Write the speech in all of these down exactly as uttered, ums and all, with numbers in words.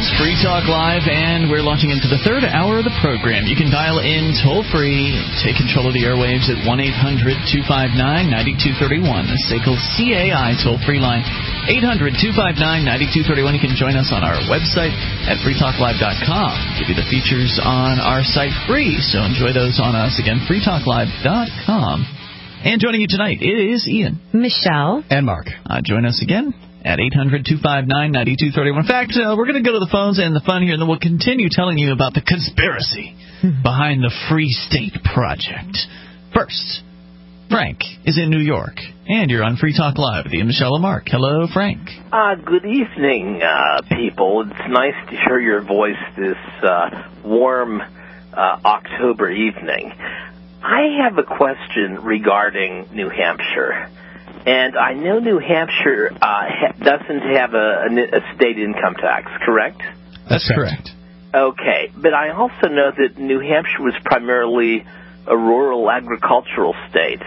Free Talk Live, and we're launching into the third hour of the program. You can dial in toll-free, take control of the airwaves at one eight hundred two five nine nine two three one. The S A C L C A I toll-free line, eight hundred two five nine nine two three one. You can join us on our website at free talk live dot com. Give you the features on our site free, so enjoy those on us. Again, free talk live dot com. And joining you tonight is Ian, Michelle, and Mark. Uh, join us again at eight hundred two five nine nine two three one. In fact, uh, we're going to go to the phones and the fun here, and then we'll continue telling you about the conspiracy behind the Free State Project. First, Frank is in New York, and you're on Free Talk Live with Ian, Michelle, and Mark. Hello, Frank. Uh, good evening, uh, people. It's nice to hear your voice this uh, warm uh, October evening. I have a question regarding New Hampshire. And I know New Hampshire uh, ha- doesn't have a, a, a state income tax, correct? That's correct. Okay, but I also know that New Hampshire was primarily a rural agricultural state,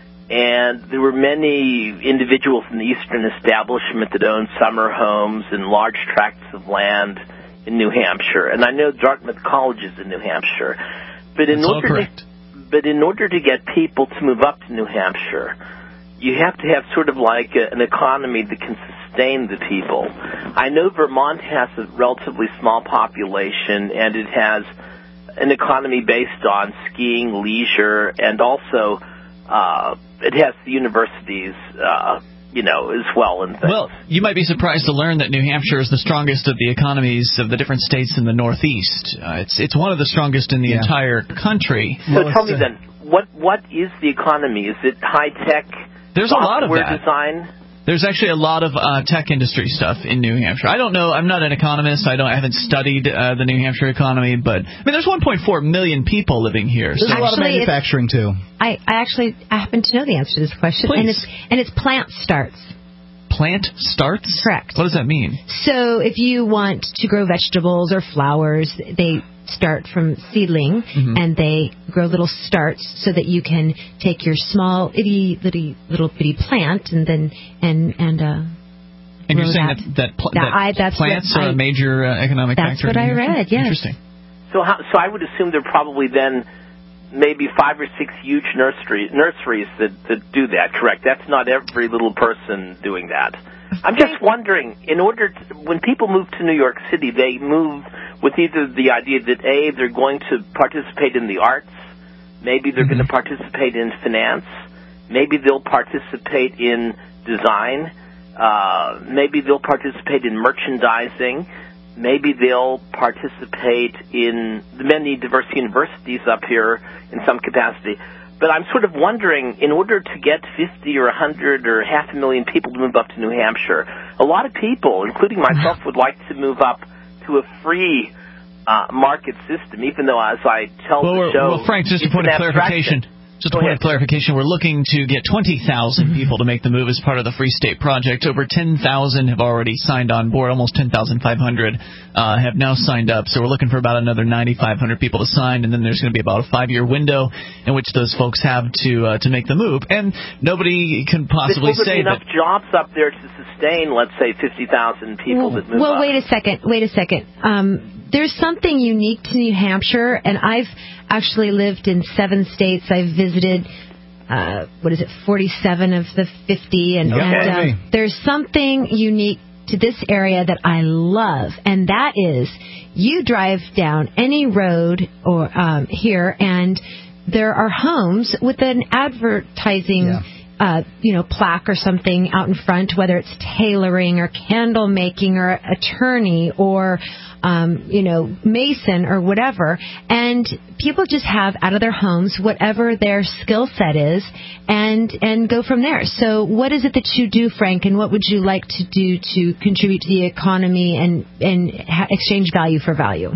and there were many individuals in the Eastern Establishment that owned summer homes and large tracts of land in New Hampshire. And I know Dartmouth College is in New Hampshire. But in That's all order correct. To, but in order to get people to move up to New Hampshire, you have to have sort of like a, an economy that can sustain the people. I know Vermont has a relatively small population, and it has an economy based on skiing, leisure, and also uh, it has the universities, uh, you know, as well. And things. Well, you might be surprised to learn that New Hampshire is the strongest of the economies of the different states in the Northeast. Uh, it's it's one of the strongest in the yeah. entire country. So well, tell me uh, then, what what is the economy? Is it high tech? There's a lot of that. Design? There's actually a lot of uh, tech industry stuff in New Hampshire. I don't know. I'm not an economist. I don't. I haven't studied uh, the New Hampshire economy, but I mean, there's one point four million people living here. There's so. a lot of manufacturing too. I, I actually I happen to know the answer to this question, Please. and it's and it's plant starts. Plant starts? Correct. What does that mean? So if you want to grow vegetables or flowers, they start from seedling, mm-hmm. and they grow little starts so that you can take your small itty little little bitty plant and then and and uh. And you're saying that that, that, pl- that I, that's plants are I, a major uh, economic that's factor. That's what I read. Yes. Interesting. So how, so I would assume there are probably then maybe five or six huge nursery nurseries that that do that. Correct. That's not every little person doing that. I'm just wondering, in order to, when people move to New York City, they move with either the idea that, A, they're going to participate in the arts, maybe they're mm-hmm. going to participate in finance, maybe they'll participate in design, uh, maybe they'll participate in merchandising, maybe they'll participate in the many diverse universities up here in some capacity. But I'm sort of wondering, in order to get fifty or one hundred or half a million people to move up to New Hampshire, a lot of people, including myself, would like to move up to a free uh, market system, even though, as I tell well, the show, well, Frank, just a point of clarification. Just a Go point ahead. of clarification, we're looking to get twenty thousand people to make the move as part of the Free State Project. Over ten thousand have already signed on board. Almost ten thousand five hundred uh, have now signed up. So we're looking for about another nine thousand five hundred people to sign, and then there's going to be about a five-year window in which those folks have to uh, to make the move. And nobody can possibly Will there say be enough that jobs up there to sustain, let's say, fifty thousand people well, that move well, up. Well, wait a second. Wait a second. Um, there's something unique to New Hampshire, and I've actually lived in seven states. I've visited... Uh, what is it, forty-seven of the fifty, and, okay. and uh, there's something unique to this area that I love, and that is you drive down any road or um, here, and there are homes with an advertising yeah. uh, you know, plaque or something out in front, whether it's tailoring or candle making or attorney or Um, you know, mason or whatever, and people just have out of their homes whatever their skill set is and and go from there. So what is it that you do, Frank, and what would you like to do to contribute to the economy and, and ha- exchange value for value?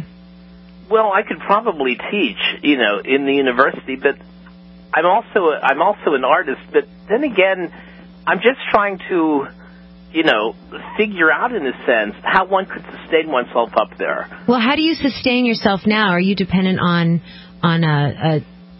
Well, I could probably teach, you know, in the university, but I'm also a, I'm also an artist, but then again, I'm just trying to... you know, figure out, in a sense, how one could sustain oneself up there. Well, how do you sustain yourself now? Are you dependent on on a, a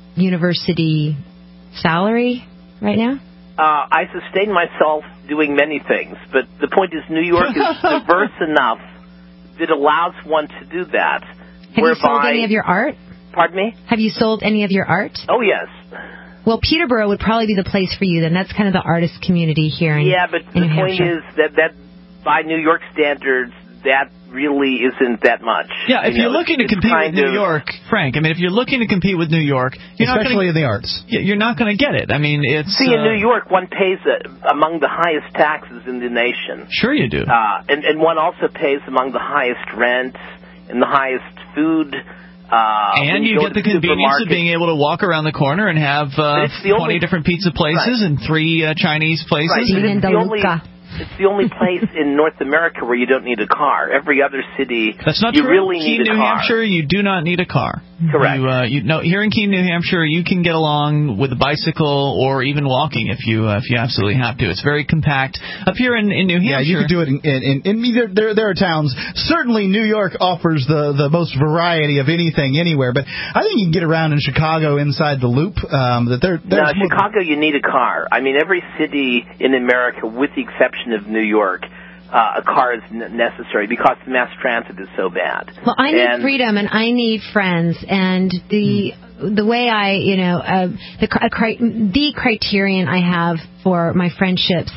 university salary right now? Uh, I sustain myself doing many things, but the point is New York is diverse enough that allows one to do that. Have you sold any of your art? Pardon me? Have you sold any of your art? Oh, yes. Well, Peterborough would probably be the place for you, then. That's kind of the artist community here in Yeah, but in the New point Hampshire. is that, that by New York standards, that really isn't that much. Yeah, if you you're know, looking to compete with New York, Frank, I mean, if you're looking to compete with New York, you're especially not gonna, in the arts, you're not going to get it. I mean, it's see uh, in New York, one pays uh, among the highest taxes in the nation. Sure, you do. Uh, and and one also pays among the highest rents and the highest food. Uh, and you, you get the convenience of being able to walk around the corner and have uh, twenty only, different pizza places right. and three uh, Chinese places. Right. And It's the only, It's the only place in North America where you don't need a car. Every other city, That's not you true. really Keene, need a New car. Hampshire, you do not need a car. Correct. You, uh, you, no, here in Keene, New Hampshire, you can get along with a bicycle or even walking if you uh, if you absolutely have to. It's very compact. Up here in, in New Hampshire, yeah, you can do it. In, in, in, in there, there, there are towns. Certainly, New York offers the the most variety of anything anywhere. But I think you can get around in Chicago inside the loop. Um, that there, no, Chicago, you need a car. I mean, every city in America, with the exception of New York. Uh, a car is n- necessary because mass transit is so bad. Well, I need and freedom and I need friends, and the mm. the way I, you know, uh, the uh, cri- the criterion I have for my friendships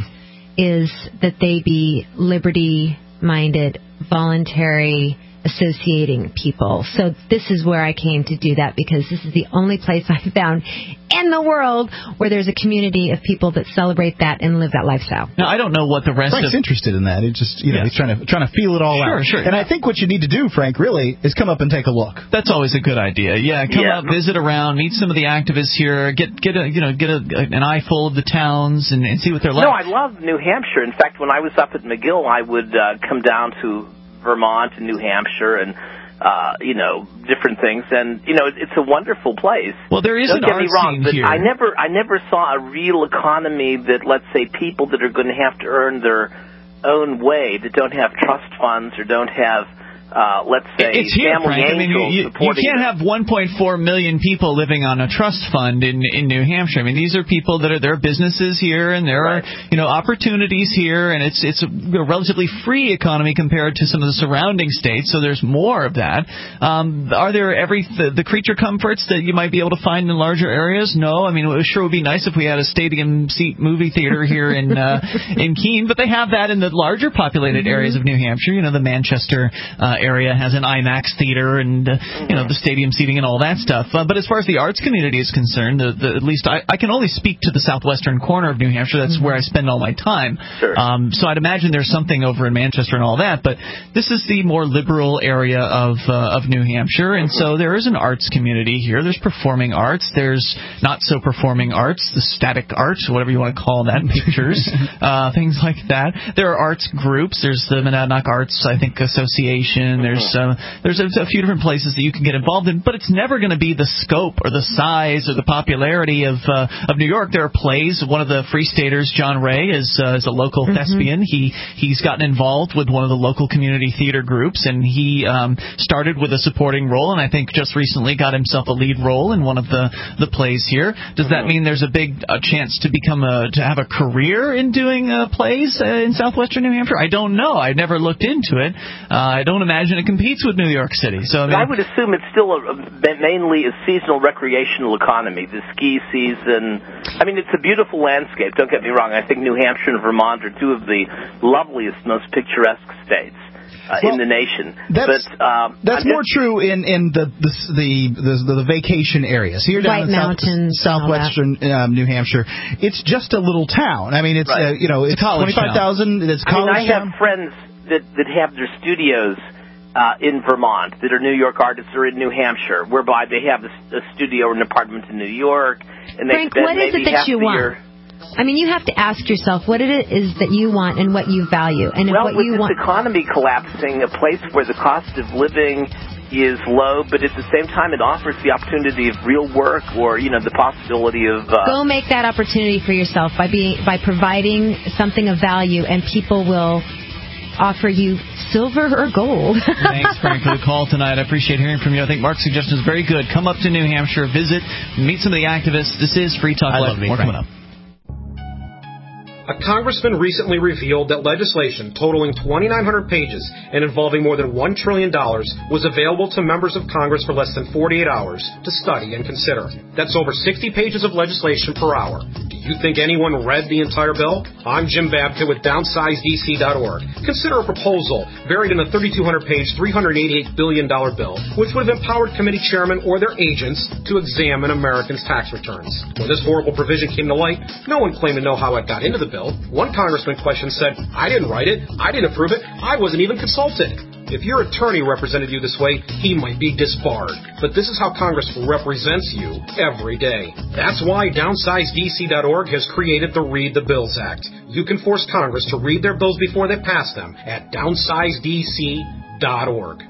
is that they be liberty-minded, voluntary, associating people. So this is where I came to do that because this is the only place I found in the world where there's a community of people that celebrate that and live that lifestyle. Now, I don't know what the rest Frank's of... interested in that. It's just, you know, yeah. he's trying to trying to feel it all sure, out. Sure, sure. And I think what you need to do, Frank, really, is come up and take a look. That's always a good idea. Yeah, come yeah. up, visit around, meet some of the activists here, get get a you know get a, an eyeful of the towns and, and see what they're like. No, I love New Hampshire. In fact, when I was up at McGill, I would uh, come down to Vermont and New Hampshire and. Uh, you know, different things, and you know, it's a wonderful place. Well, there is Don't an get art me wrong, scene but here. I never, I never saw a real economy that, let's say, people that are going to have to earn their own way, that don't have trust funds or don't have. Uh, let's say it's here, family Frank. I mean, you, you, you can't them. have one point four million people living on a trust fund in in New Hampshire. I mean, these are people that are there are businesses here, and there right. are you know opportunities here, and it's it's a relatively free economy compared to some of the surrounding states. So there's more of that. Um, are there every the, the creature comforts that you might be able to find in larger areas? No, I mean, it sure would be nice if we had a stadium seat movie theater here in uh, in Keene, but they have that in the larger populated mm-hmm. areas of New Hampshire. You know, the Manchester. Uh, area has an IMAX theater and uh, you know the stadium seating and all that stuff. Uh, but as far as the arts community is concerned, the, the, at least I, I can only speak to the southwestern corner of New Hampshire. That's mm-hmm. where I spend all my time. Sure. Um, so I'd imagine there's something over in Manchester and all that. But this is the more liberal area of uh, of New Hampshire, and mm-hmm. so there is an arts community here. There's performing arts. There's not so performing arts, the static arts, whatever you want to call that, pictures, uh, things like that. There are arts groups. There's the Monadnock Arts, I think, Association. There's Uh, there's a, a few different places that you can get involved in, but it's never going to be the scope or the size or the popularity of uh, of New York. There are plays. One of the Free Staters, John Ray, is uh, is a local mm-hmm. thespian. He he's gotten involved with one of the local community theater groups, and he um, started with a supporting role, and I think just recently got himself a lead role in one of the, the plays here. Does that mean there's a big a chance to become a to have a career in doing uh, plays uh, in southwestern New Hampshire? I don't know. I never looked into it. Uh, I don't imagine it competes with New York City. So I, mean, I would assume it's still a, mainly a seasonal recreational economy. The ski season. I mean, it's a beautiful landscape. Don't get me wrong. I think New Hampshire and Vermont are two of the loveliest, most picturesque states. Uh, well, in the nation. That's, but, um, that's more true in, in the, the, the, the, the vacation areas. Here down White in Mountains, south, southwestern um, New Hampshire, it's just a little town. I mean, it's, right. uh, you know, it's, it's twenty-five thousand. It's college I mean, I town. have friends that, that have their studios uh, in Vermont that are New York artists or in New Hampshire, whereby they have a, a studio or an apartment in New York. And they Frank, spend what is maybe it that half you the want? Year. I mean, you have to ask yourself what it is that you want and what you value. And well, what with you this want... economy collapsing, a place where the cost of living is low, but at the same time it offers the opportunity of real work or, you know, the possibility of... Uh, Go make that opportunity for yourself by being by providing something of value, and people will offer you silver or gold. Thanks, Frank, for the call tonight. I appreciate hearing from you. I think Mark's suggestion is very good. Come up to New Hampshire, visit, meet some of the activists. This is Free Talk Live. More coming up. A congressman recently revealed that legislation totaling twenty-nine hundred pages and involving more than one trillion dollars was available to members of Congress for less than forty-eight hours to study and consider. That's over sixty pages of legislation per hour. Do you think anyone read the entire bill? I'm Jim Babka with downsize D C dot org. Consider a proposal buried in a thirty-two hundred page, three hundred eighty-eight billion dollars bill, which would have empowered committee chairmen or their agents to examine Americans' tax returns. When this horrible provision came to light, no one claimed to know how it got into the bill. One congressman questioned said, I didn't write it, I didn't approve it, I wasn't even consulted. If your attorney represented you this way, he might be disbarred. But this is how Congress represents you every day. That's why downsize D C dot org has created the Read the Bills Act. You can force Congress to read their bills before they pass them at downsize D C dot org.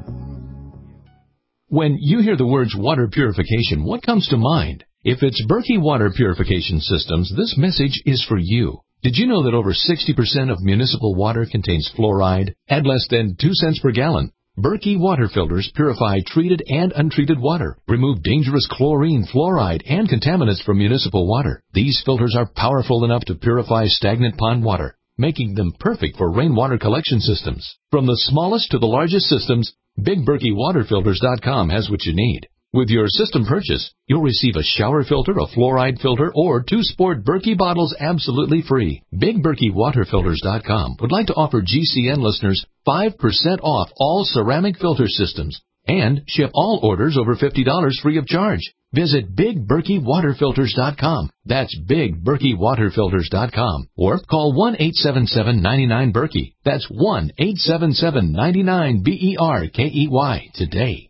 When you hear the words water purification, what comes to mind? If it's Berkey Water Purification Systems, this message is for you. Did you know that over sixty percent of municipal water contains fluoride at less than two cents per gallon? Berkey water filters purify treated and untreated water, remove dangerous chlorine, fluoride, and contaminants from municipal water. These filters are powerful enough to purify stagnant pond water, making them perfect for rainwater collection systems. From the smallest to the largest systems, Big Berkey Water Filters dot com has what you need. With your system purchase, you'll receive a shower filter, a fluoride filter, or two sport Berkey bottles absolutely free. Big Berkey Water Filters dot com would like to offer G C N listeners five percent off all ceramic filter systems and ship all orders over fifty dollars free of charge. Visit Big Berkey Water Filters dot com. That's Big Berkey Water Filters dot com. Or call one eight seven seven, nine nine, Berkey. That's one eight seven seven, nine nine, B E R K E Y today.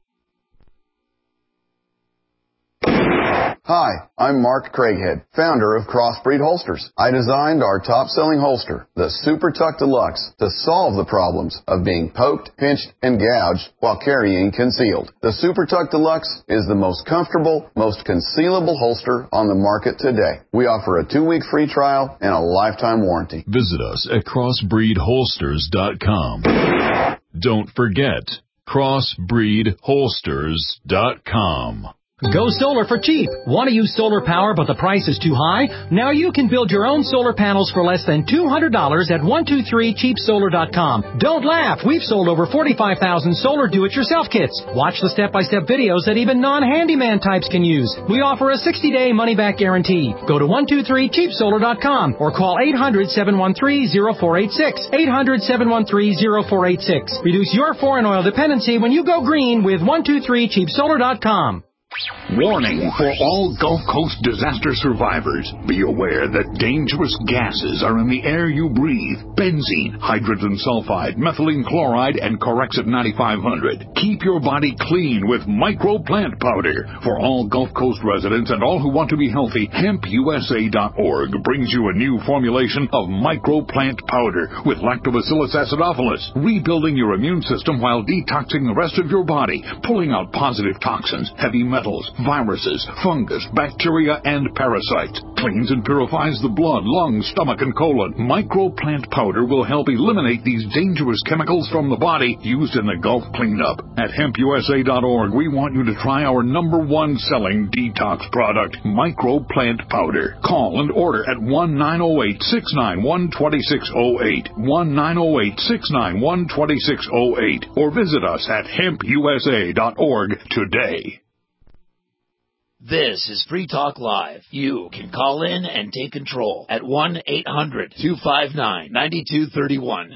Hi, I'm Mark Craighead, founder of Crossbreed Holsters. I designed our top-selling holster, the Super Tuck Deluxe, to solve the problems of being poked, pinched, and gouged while carrying concealed. The Super Tuck Deluxe is the most comfortable, most concealable holster on the market today. We offer a two-week free trial and a lifetime warranty. Visit us at crossbreed holsters dot com. Don't forget, crossbreed holsters dot com. Go solar for cheap. Want to use solar power but the price is too high? Now you can build your own solar panels for less than two hundred dollars at one two three cheap solar dot com. Don't laugh. We've sold over forty-five thousand solar do-it-yourself kits. Watch the step-by-step videos that even non-handyman types can use. We offer a sixty-day money-back guarantee. Go to one two three cheap solar dot com or call eight hundred, seven one three, zero four eight six. eight hundred, seven one three, zero four eight six. Reduce your foreign oil dependency when you go green with one two three cheap solar dot com. Warning for all Gulf Coast disaster survivors. Be aware that dangerous gases are in the air you breathe. Benzene, hydrogen sulfide, methylene chloride, and Corexit ninety-five hundred. Keep your body clean with Micro Plant Powder. For all Gulf Coast residents and all who want to be healthy, hemp U S A dot org brings you a new formulation of Micro Plant Powder with Lactobacillus acidophilus, rebuilding your immune system while detoxing the rest of your body, pulling out positive toxins, heavy metals, viruses, fungus, bacteria, and parasites. Cleans and purifies the blood, lungs, stomach, and colon. Micro Plant Powder will help eliminate these dangerous chemicals from the body used in the Gulf cleanup. At hemp U S A dot org, we want you to try our number one selling detox product, Micro Plant Powder. Call and order at one nine zero eight, six nine one, two six zero eight, one nine zero eight, six nine one, two six zero eight, or visit us at hemp U S A dot org today. This is Free Talk Live. You can call in and take control at one eight hundred, two five nine, nine two three one.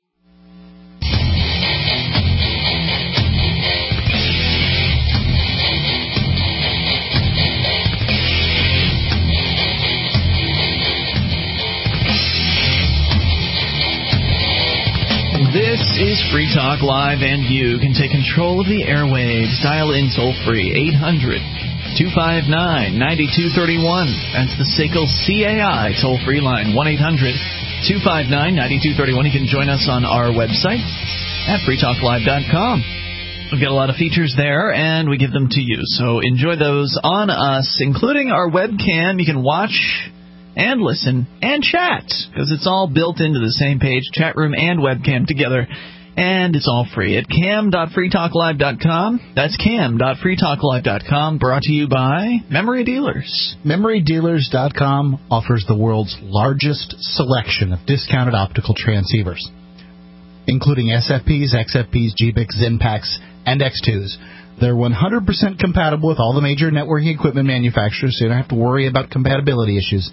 This is Free Talk Live, and you can take control of the airwaves. Dial in toll-free, eight hundred, two five nine, nine two three one. That's the S A C L C A I toll-free line, one eight hundred, two five nine, nine two three one. You can join us on our website at free talk live dot com. We've got a lot of features there, and we give them to you. So enjoy those on us, including our webcam. You can watch and listen and chat, because it's all built into the same page, chat room and webcam together. And it's all free at cam dot free talk live dot com. That's cam dot free talk live dot com, brought to you by Memory Dealers. Memory Dealers dot com offers the world's largest selection of discounted optical transceivers, including S F Ps, X F Ps, G B I Cs, Zenpaks, and X twos. They're one hundred percent compatible with all the major networking equipment manufacturers, so you don't have to worry about compatibility issues.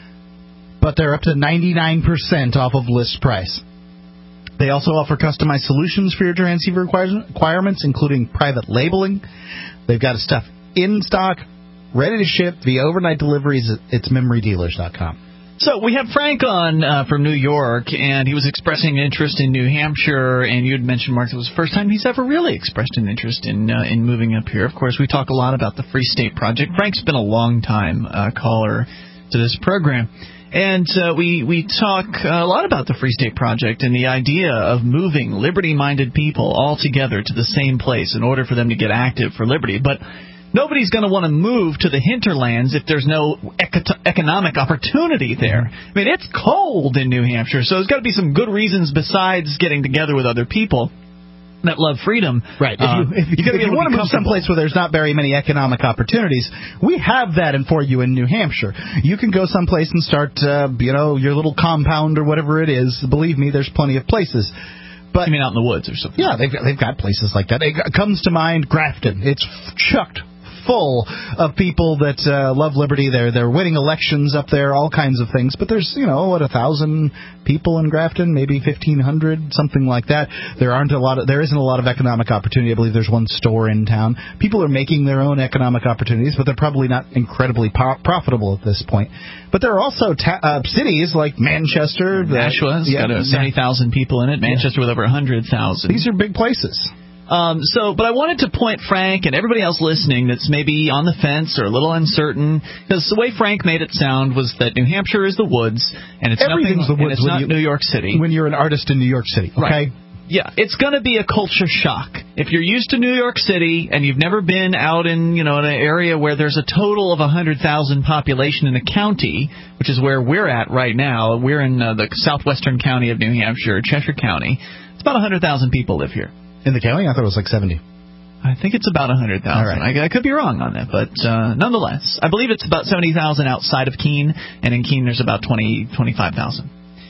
But they're up to ninety-nine percent off of list price. They also offer customized solutions for your transceiver requirements, including private labeling. They've got stuff in stock, ready to ship via overnight deliveries. It's Memory Dealers dot com. So we have Frank on uh, from New York, and he was expressing interest in New Hampshire, and you had mentioned, Mark, it was the first time he's ever really expressed an interest in uh, in moving up here. Of course, we talk a lot about the Free State Project. Frank's been a long-time uh, caller to this program. And uh, we, we talk a lot about the Free State Project and the idea of moving liberty-minded people all together to the same place in order for them to get active for liberty. But nobody's going to want to move to the hinterlands if there's no eco- economic opportunity there. I mean, it's cold in New Hampshire, so there's got to be some good reasons besides getting together with other people that love freedom. Right. If you, uh, if you, if you want to move someplace where there's not very many economic opportunities, we have that in for you in New Hampshire. You can go someplace and start, uh, you know, your little compound or whatever it is. Believe me, there's plenty of places. But, you mean out in the woods or something? Yeah, they've, they've got places like that. It comes to mind Grafton. It's chucked full of people that uh, love liberty. They're they're winning elections up there, all kinds of things. But there's, you know, what, a thousand people in Grafton, maybe fifteen hundred, something like that. There aren't a lot of, there isn't a lot of economic opportunity. I believe there's one store in town. People are making their own economic opportunities, but they're probably not incredibly po- profitable at this point. But there are also ta- uh, cities like Manchester. Nashua's yeah, got seventy thousand people in it. Manchester yeah. with over one hundred thousand. These are big places. Um, so, but I wanted to point Frank and everybody else listening that's maybe on the fence or a little uncertain, because the way Frank made it sound was that New Hampshire is the woods, and it's Everything's nothing, the woods and it's not you, New York City. When you're an artist in New York City, okay? Right. Yeah, it's going to be a culture shock. If you're used to New York City and you've never been out in, you know, in an area where there's a total of one hundred thousand population in a county, which is where we're at right now. We're in uh, the southwestern county of New Hampshire, Cheshire County. It's about one hundred thousand people live here. In the county? I thought it was like seventy. I think it's about one hundred thousand. Right. I, I could be wrong on that, but uh, nonetheless, I believe it's about seventy thousand outside of Keene, and in Keene there's about twenty, twenty-five thousand.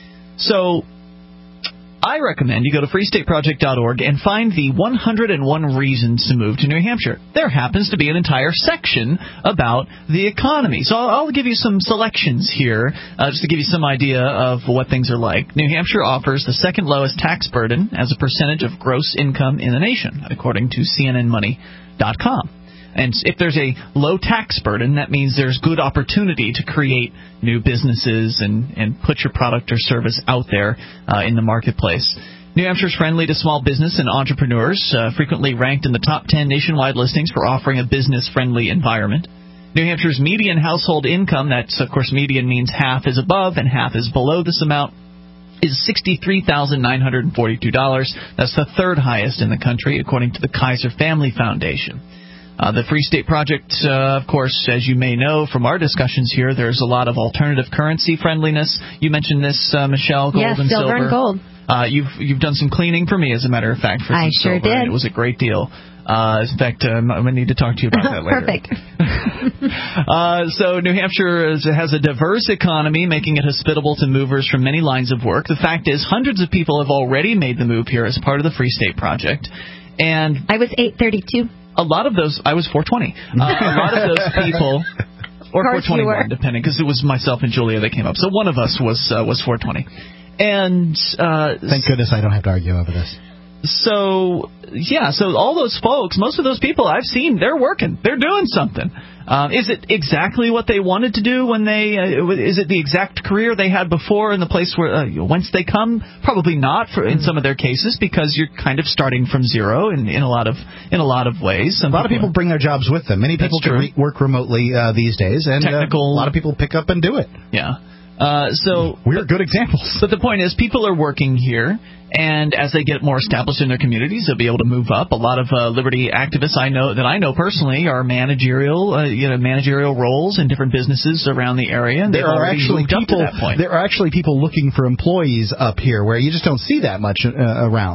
So I recommend you go to free state project dot org and find the one hundred one reasons to move to New Hampshire. There happens to be an entire section about the economy. So I'll, I'll give you some selections here, uh, just to give you some idea of what things are like. New Hampshire offers the second lowest tax burden as a percentage of gross income in the nation, according to C N N money dot com. And if there's a low tax burden, that means there's good opportunity to create new businesses and, and put your product or service out there uh, in the marketplace. New Hampshire's friendly to small business and entrepreneurs, uh, frequently ranked in the top ten nationwide listings for offering a business-friendly environment. New Hampshire's median household income, that's, of course, median means half is above and half is below this amount, is sixty-three thousand nine hundred forty-two dollars. That's the third highest in the country, according to the Kaiser Family Foundation. Uh, the Free State Project, uh, of course, as you may know from our discussions here, there's a lot of alternative currency friendliness. You mentioned this, uh, Michelle, gold yes, and silver. silver and gold. Uh, you've you've done some cleaning for me, as a matter of fact, for some I sure silver. did. And it was a great deal. Uh, in fact, um, I'm going to need to talk to you about that later. Perfect. uh, so New Hampshire is, has a diverse economy, making it hospitable to movers from many lines of work. The fact is, hundreds of people have already made the move here as part of the Free State Project. And I was eight thirty-two. A lot of those, I was four twenty. Uh, a lot of those people, or four twenty-one, depending, because it was myself and Julia that came up. So one of us was uh, was four twenty. And uh, thank goodness I don't have to argue over this. So, yeah, so all those folks, most of those people I've seen, they're working. They're doing something. Um, is it exactly what they wanted to do when they, uh, is it the exact career they had before in the place where, uh, whence they come? Probably not for, in some of their cases, because you're kind of starting from zero in, in a lot of, in a lot of ways. Some a lot people of people bring their jobs with them. Many people can re- work remotely uh, these days, and Technical, uh, a lot of people pick up and do it. Yeah. Uh, so we're good examples. But the point is, people are working here, and as they get more established in their communities, they'll be able to move up. A lot of uh, liberty activists I know that I know personally are managerial, uh, you know, managerial roles in different businesses around the area. And there are actually people. Up to that point. There are actually people looking for employees up here, where you just don't see that much uh, around.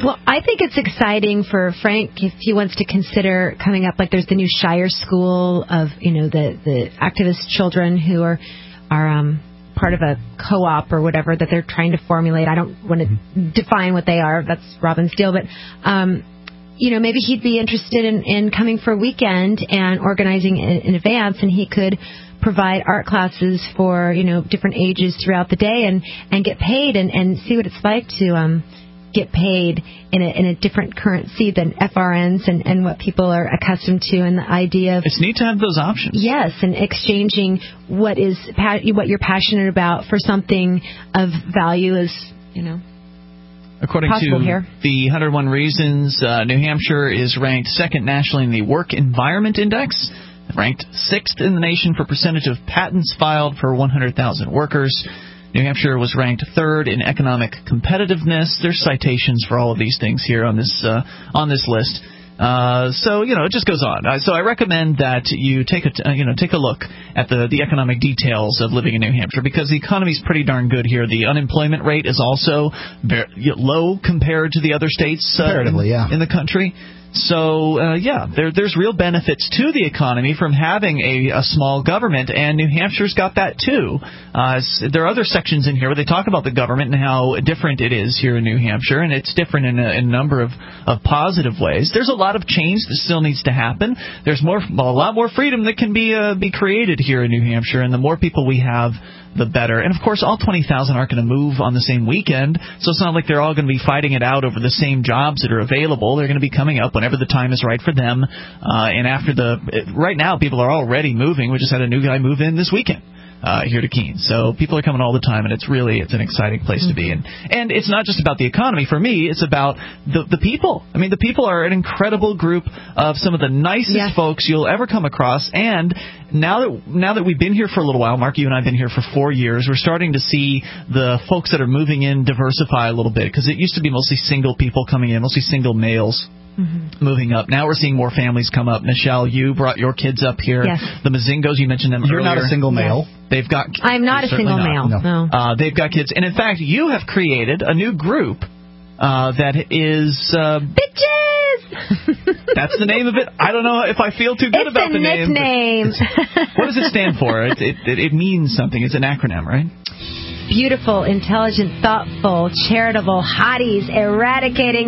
Well, I think it's exciting for Frank if he wants to consider coming up. Like, there's the new Shire School of, you know, the, the activist children who are are um, part of a co-op or whatever that they're trying to formulate. I don't want to define what they are. That's Robin's deal. But, um, you know, maybe he'd be interested in, in coming for a weekend and organizing in, in advance, and he could provide art classes for, you know, different ages throughout the day and, and get paid and, and see what it's like to um, get paid in a, in a different currency than F R Ns and, and what people are accustomed to, and the idea of... It's neat to have those options. Yes, and exchanging what is what you're passionate about for something of value is, you know... According possible to here. the one hundred one Reasons, uh, New Hampshire is ranked second nationally in the Work Environment Index, ranked sixth in the nation for percentage of patents filed per one hundred thousand workers. New Hampshire was ranked third in economic competitiveness. There's citations for all of these things here on this uh, on this list. Uh, so, you know, it just goes on. Uh, so I recommend that you take a, t- uh, you know, take a look at the, the economic details of living in New Hampshire, because the economy is pretty darn good here. The unemployment rate is also very low compared to the other states uh, Comparatively, yeah. in the country. So, uh, yeah, there, there's real benefits to the economy from having a, a small government, and New Hampshire's got that, too. Uh, there are other sections in here where they talk about the government and how different it is here in New Hampshire, and it's different in a, in a number of, of positive ways. There's a lot of change that still needs to happen. There's more, a lot more freedom that can be uh, be created here in New Hampshire, and the more people we have, the better. And, of course, all twenty thousand aren't going to move on the same weekend, so it's not like they're all going to be fighting it out over the same jobs that are available. They're going to be coming up whenever the time is right for them. Uh, and after the – right now, people are already moving. We just had a new guy move in this weekend. Uh, here to Keene. So people are coming all the time, and it's really it's an exciting place mm-hmm. to be. And and it's not just about the economy. For me, it's about the the people. I mean, the people are an incredible group of some of the nicest yes. folks you'll ever come across. And now that now that we've been here for a little while, Mark, you and I have been here for four years, we're starting to see the folks that are moving in diversify a little bit, because it used to be mostly single people coming in, mostly single males. Mm-hmm. Moving up. Now we're seeing more families come up. Michelle, you brought your kids up here. Yes. The Mazingos, you mentioned them You're earlier. not a single male. Yes. They've got. I'm not a single not. male. No. no. Uh, they've got kids, and in fact, you have created a new group uh, that is uh, Bitches. That's the name of it. I don't know if I feel too good it's about the name. It's a nickname. What does it stand for? It, it, it means something. It's an acronym, right? Beautiful, intelligent, thoughtful, charitable hotties eradicating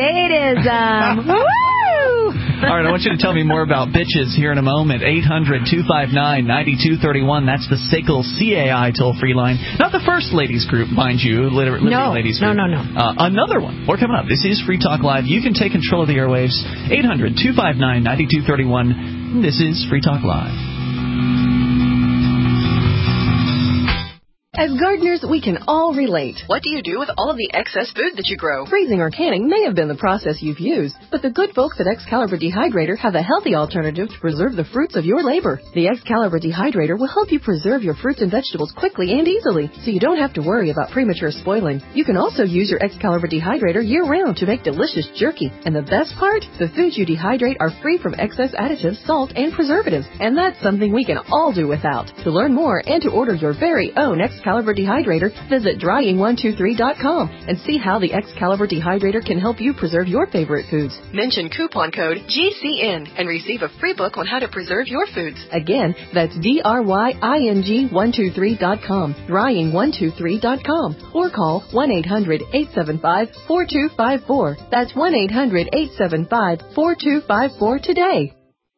statism. Woo! All right, I want you to tell me more about bitches here in a moment. eight hundred two five nine nine two three one. That's the S A C L C A I toll-free line. Not the first ladies group, mind you. Liberty no, ladies no, group. no, no, no. Uh, another one. More coming up. This is Free Talk Live. You can take control of the airwaves. eight hundred two five nine nine two three one. This is Free Talk Live. As gardeners, we can all relate. What do you do with all of the excess food that you grow? Freezing or canning may have been the process you've used, but the good folks at Excalibur Dehydrator have a healthy alternative to preserve the fruits of your labor. The Excalibur Dehydrator will help you preserve your fruits and vegetables quickly and easily, so you don't have to worry about premature spoiling. You can also use your Excalibur Dehydrator year-round to make delicious jerky. And the best part? The foods you dehydrate are free from excess additives, salt, and preservatives. And that's something we can all do without. To learn more and to order your very own Excalibur Excalibur Dehydrator, visit drying one two three dot com and see how the Excalibur Dehydrator can help you preserve your favorite foods. Mention coupon code G C N and receive a free book on how to preserve your foods. Again, that's D R Y I N G one two three dot com, drying one two three dot com, or call one eight hundred eight seven five four two five four. That's one eight hundred eight seven five four two five four today.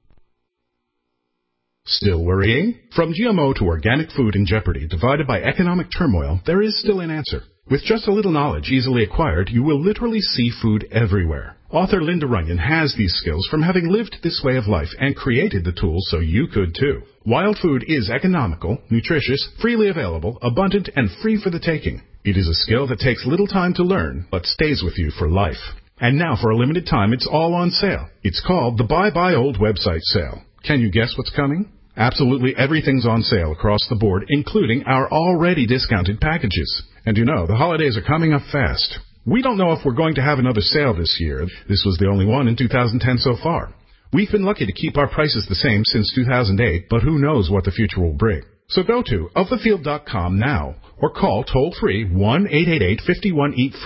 Still worrying? From G M O to organic food in jeopardy, divided by economic turmoil, there is still an answer. With just a little knowledge easily acquired, you will literally see food everywhere. Author Linda Runyon has these skills from having lived this way of life and created the tools so you could too. Wild food is economical, nutritious, freely available, abundant, and free for the taking. It is a skill that takes little time to learn, but stays with you for life. And now for a limited time, it's all on sale. It's called the Buy Buy Old website sale. Can you guess what's coming? Absolutely everything's on sale across the board, including our already discounted packages. And you know, the holidays are coming up fast. We don't know if we're going to have another sale this year. This was the only one in two thousand ten so far. We've been lucky to keep our prices the same since two thousand eight, but who knows what the future will bring. So go to of the field dot com now or call toll-free one eight eight eight five one eat free.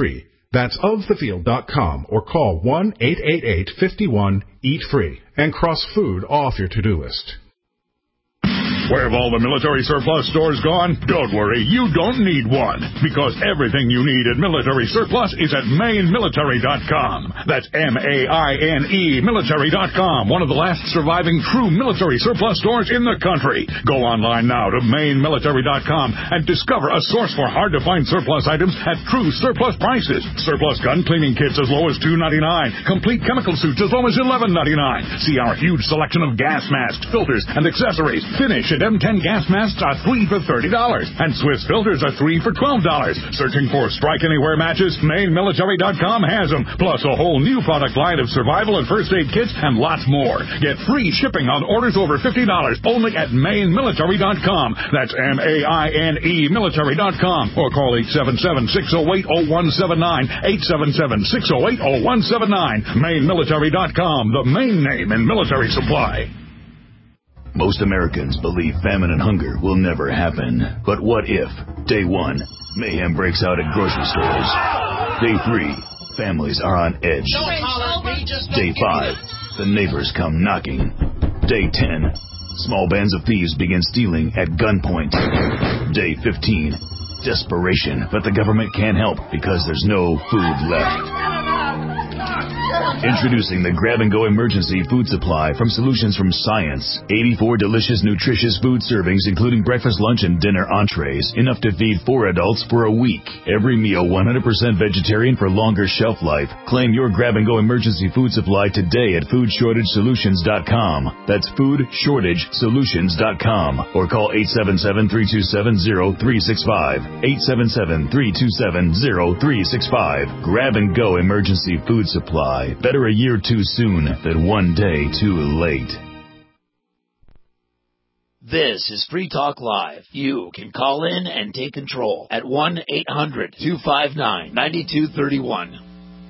That's of the field dot com or call one eight eight eight, five one, eat free and cross food off your to-do list. Where have all the military surplus stores gone? Don't worry, you don't need one, because everything you need at Military Surplus is at Maine Military dot com. That's M A I N E Military dot com, one of the last surviving true military surplus stores in the country. Go online now to Maine Military dot com and discover a source for hard-to-find surplus items at true surplus prices. Surplus gun cleaning kits as low as two dollars and ninety-nine cents. Complete chemical suits as low as eleven dollars and ninety-nine cents. See our huge selection of gas masks, filters, and accessories. Finish at M ten gas masks are three for thirty dollars, and Swiss filters are three for twelve dollars. Searching for Strike Anywhere matches? Maine Military dot com has them, plus a whole new product line of survival and first aid kits and lots more. Get free shipping on orders over fifty dollars only at Maine Military dot com. That's M A I N E Military dot com, or call eight seven seven, six oh eight, oh one seven nine, eight seven seven, six oh eight, oh one seven nine. Maine Military dot com, the main name in military supply. Most Americans believe famine and hunger will never happen. But what if, day one, mayhem breaks out at grocery stores? Day three, families are on edge. Day five, the neighbors come knocking. Day ten, small bands of thieves begin stealing at gunpoint. Day fifteen, desperation, but the government can't help because there's no food left. Introducing the Grab-and-Go Emergency Food Supply from Solutions from Science. eighty-four delicious, nutritious food servings, including breakfast, lunch, and dinner entrees. Enough to feed four adults for a week. Every meal one hundred percent vegetarian for longer shelf life. Claim your Grab-and-Go Emergency Food Supply today at food shortage solutions dot com. That's food shortage solutions dot com. Or call eight seven seven, three two seven, zero three six five. eight seven seven, three two seven, zero three six five. Grab-and-Go Emergency Food Supply. Better a year too soon than one day too late. This is Free Talk Live. You can call in and take control at one eight hundred, two five nine, nine two three one.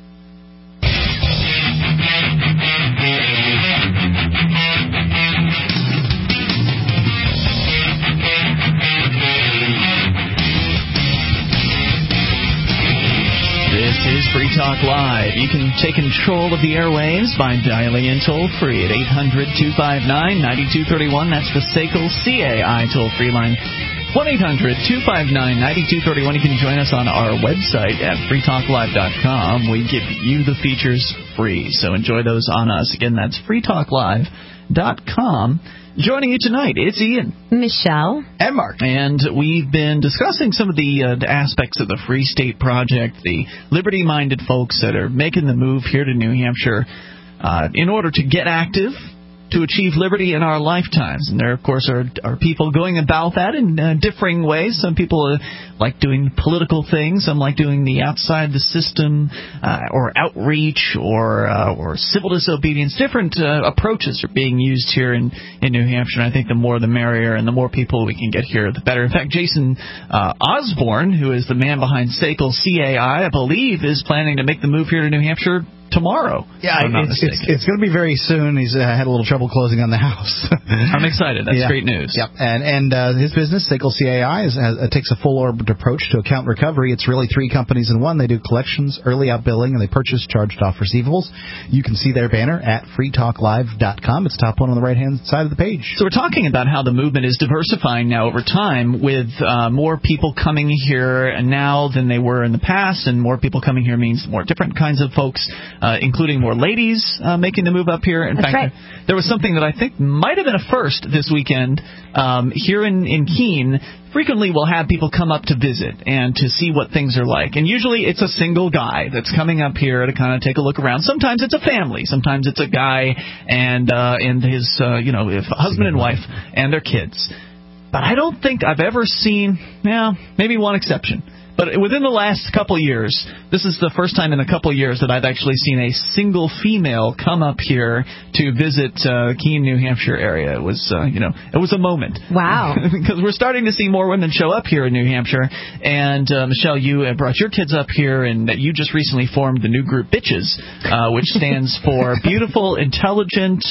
This is Free Talk Live. You can take control of the airwaves by dialing in toll-free at eight hundred, two five nine, nine two three one. That's the S A C L C A I toll-free line. one eight hundred, two five nine, nine two three one. You can join us on our website at free talk live dot com. We give you the features free, so enjoy those on us. Again, that's free talk live dot com. Joining you tonight, it's Ian, Michelle, and Mark. And we've been discussing some of the, uh, the aspects of the Free State Project, the liberty-minded folks that are making the move here to New Hampshire uh, in order to get active, to achieve liberty in our lifetimes. And there, of course, are, are people going about that in uh, differing ways. Some people uh, like doing political things. Some like doing the outside the system uh, or outreach or uh, or civil disobedience. Different uh, approaches are being used here in, in New Hampshire. And I think the more the merrier, and the more people we can get here, the better. In fact, Jason uh, Osborne, who is the man behind S A C L C A I, I believe, is planning to make the move here to New Hampshire tomorrow. Yeah, it's, it's, it's going to be very soon. He's uh, had a little trouble closing on the house. I'm excited. That's yeah. great news. Yep. And and uh, his business, S A C L C A I, is, has, uh, takes a full-orbed approach to account recovery. It's really three companies in one. They do collections, early outbilling, and they purchase charged-off receivables. You can see their banner at free talk live dot com. It's top one on the right-hand side of the page. So we're talking about how the movement is diversifying now over time, with uh, more people coming here now than they were in the past, and more people coming here means more different kinds of folks, uh, including more ladies uh, making the move up here. In That's fact, right. there was something that I think might have been a first this weekend um, here in, in Keene. Frequently we'll have people come up to visit and to see what things are like. And usually it's a single guy that's coming up here to kind of take a look around. Sometimes it's a family. Sometimes it's a guy and uh, and his, uh, you know, if husband and wife and their kids. But I don't think I've ever seen, yeah, maybe one exception. But within the last couple of years, this is the first time in a couple of years that I've actually seen a single female come up here to visit uh, Keene, New Hampshire area. It was, uh, you know, it was a moment. Wow. Because we're starting to see more women show up here in New Hampshire. And, uh, Michelle, you brought your kids up here, and you just recently formed the new group Bitches, uh, which stands for Beautiful, Intelligent...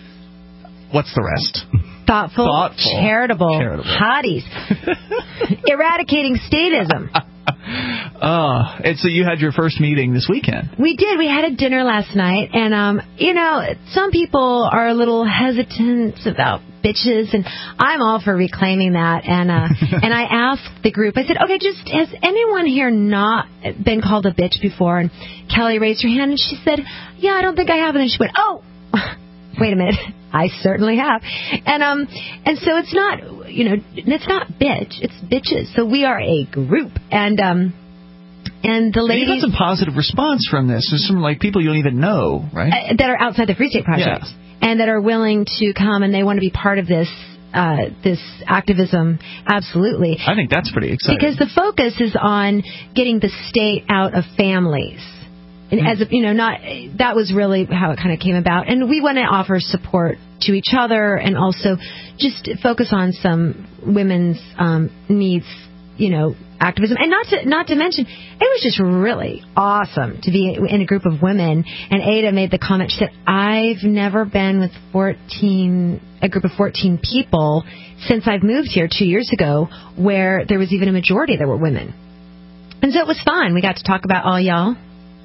What's the rest? Thoughtful, Thoughtful. charitable, charitable, hotties, eradicating statism. Oh, and so you had your first meeting this weekend. We did. We had a dinner last night, and, um, you know, some people are a little hesitant about bitches, and I'm all for reclaiming that. And uh, and I asked the group, I said, okay, just has anyone here not been called a bitch before? And Kelly raised her hand, and she said, yeah, I don't think I have. And then she went, oh, wait a minute, I certainly have. And um, and so it's not, you know, it's not bitch, it's bitches. So we are a group, and um. And the ladies... You got some positive response from this. There's some like people you don't even know, right? Uh, that are outside the Free State Project. Yeah. And that are willing to come and they want to be part of this uh, this activism. Absolutely. I think that's pretty exciting. Because the focus is on getting the state out of families. And mm. as a, you know, not that was really how it kind of came about. And we want to offer support to each other and also just focus on some women's um, needs, you know, activism. And not to not to mention, it was just really awesome to be in a group of women. And Ada made the comment, she said, I've never been with fourteen a group of fourteen people since I've moved here two years ago where there was even a majority that were women. And so it was fun. We got to talk about all y'all.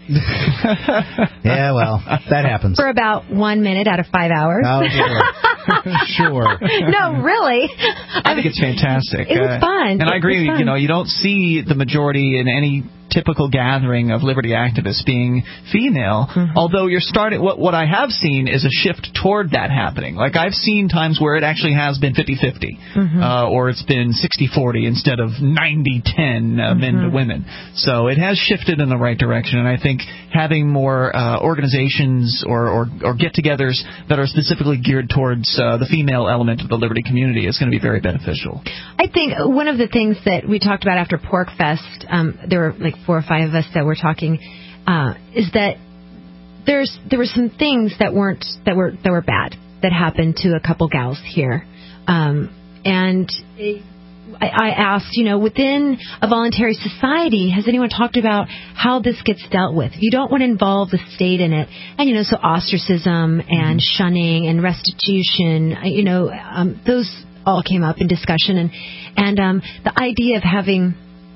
Yeah, well, that happens. For about one minute out of five hours. Oh, sure. Sure. No, really. I think it's fantastic. It was uh, fun. And I agree, you know, you don't see the majority in any typical gathering of liberty activists being female, mm-hmm. although you're starting, what, what I have seen is a shift toward that happening. Like, I've seen times where it actually has been fifty-fifty, mm-hmm. uh, or it's been sixty forty instead of ninety ten uh, mm-hmm. men to women. So it has shifted in the right direction, and I think having more uh, organizations or, or, or get-togethers that are specifically geared towards uh, the female element of the liberty community is going to be very beneficial. I think one of the things that we talked about after Pork Fest, um, there were like four or five of us that were talking, uh, is that there's there were some things that weren't that were that were bad that happened to a couple gals here, um, and it, I, I asked, you know, within a voluntary society, has anyone talked about how this gets dealt with? If you don't want to involve the state in it, and you know, so ostracism and mm-hmm. shunning and restitution, you know, um, those all came up in discussion, and and um, the idea of having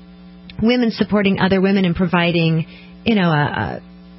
women supporting other women and providing, you know, a,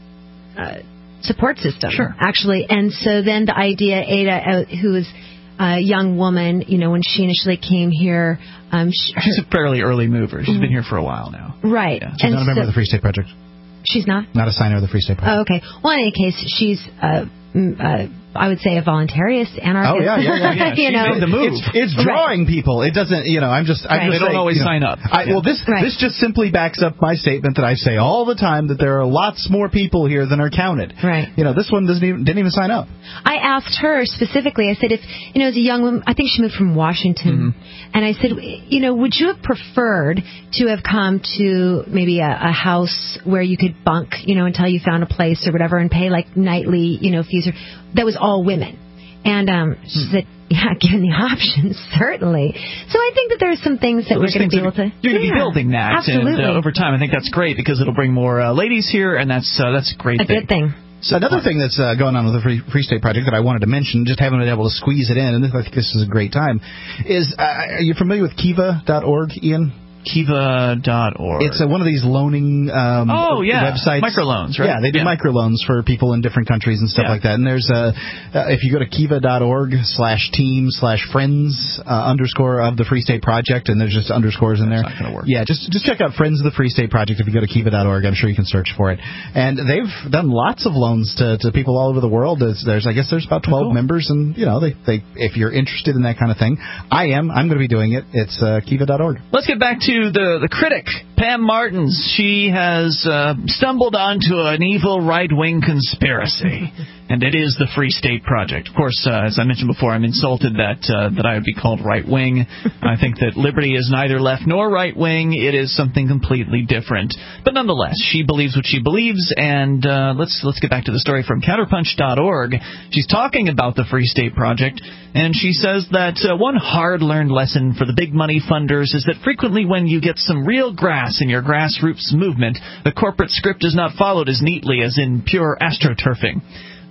a, a support system, sure. actually. And so then the idea, Ada, uh, who is a young woman, you know, when she initially came here, um, she, she's a fairly early mover. She's mm-hmm. been here for a while now. Right. Yeah. She's and not a member so, of the Free State Project. She's not? Not a signer of the Free State Project. Oh, okay. Well, in any case, she's uh, uh, I would say a voluntarist, anarchist. Oh yeah, yeah, yeah. yeah. you know, the move. It's, it's drawing right. people. It doesn't, you know. I'm just. I'm right. just they don't saying, always you know, sign up. I, yeah. Well, this right. this just simply backs up my statement that I say all the time that there are lots more people here than are counted. Right. You know, this one doesn't even didn't even sign up. I asked her specifically. I said, if you know, as a young woman, I think she moved from Washington, mm-hmm. and I said, you know, would you have preferred to have come to maybe a, a house where you could bunk, you know, until you found a place or whatever, and pay like nightly, you know, fees, or that was all women. And um, she said, yeah, given the options, certainly. So I think that there's some things that so we're going to be able to... You're going to yeah, be building that. Absolutely. And uh, over time, I think that's great because it'll bring more uh, ladies here, and that's uh, that's a great a thing. A good thing. So another thing that's uh, going on with the Free, Free State Project that I wanted to mention, just haven't been able to squeeze it in, and this, I think this is a great time, is, uh, are you familiar with Kiva dot org, Ian? Kiva dot org. It's a, one of these loaning um, oh, yeah. websites. Microloans, right? Yeah, they do yeah. microloans for people in different countries and stuff yeah. like that. And there's a, uh, if you go to Kiva dot org slash team slash friends uh, underscore of the Free State Project, and there's just underscores in there. That's not going to work. Yeah, just just check out Friends of the Free State Project if you go to Kiva dot org. I'm sure you can search for it. And they've done lots of loans to, to people all over the world. There's, there's I guess there's about twelve cool. members, and you know they, they if you're interested in that kind of thing, I am. I'm going to be doing it. It's uh, Kiva dot org. Let's get back to the the critic. Pam Martins, she has uh, stumbled onto an evil right-wing conspiracy, and it is the Free State Project. Of course, uh, as I mentioned before, I'm insulted that uh, that I would be called right-wing. I think that liberty is neither left nor right-wing. It is something completely different. But nonetheless, she believes what she believes, and uh, let's let's get back to the story from counterpunch dot org. She's talking about the Free State Project, and she says that uh, one hard-learned lesson for the big money funders is that frequently when you get some real grass in your grassroots movement, the corporate script is not followed as neatly as in pure astroturfing.